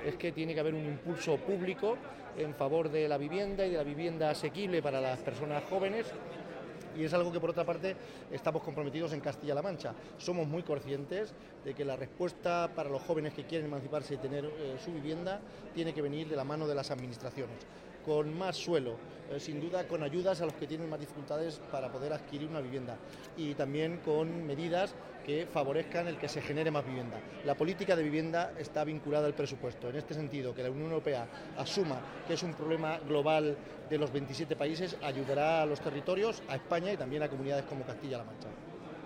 es que tiene que haber un impulso público en favor de la vivienda y de la vivienda asequible para las personas jóvenes. Y es algo que, por otra parte, estamos comprometidos en Castilla-La Mancha. Somos muy conscientes de que la respuesta para los jóvenes que quieren emanciparse y tener su vivienda tiene que venir de la mano de las administraciones, con más suelo, sin duda con ayudas a los que tienen más dificultades para poder adquirir una vivienda y también con medidas que favorezcan el que se genere más vivienda. La política de vivienda está vinculada al presupuesto. En este sentido, que la Unión Europea asuma que es un problema global de los 27 países ayudará a los territorios, a España y también a comunidades como Castilla-La Mancha.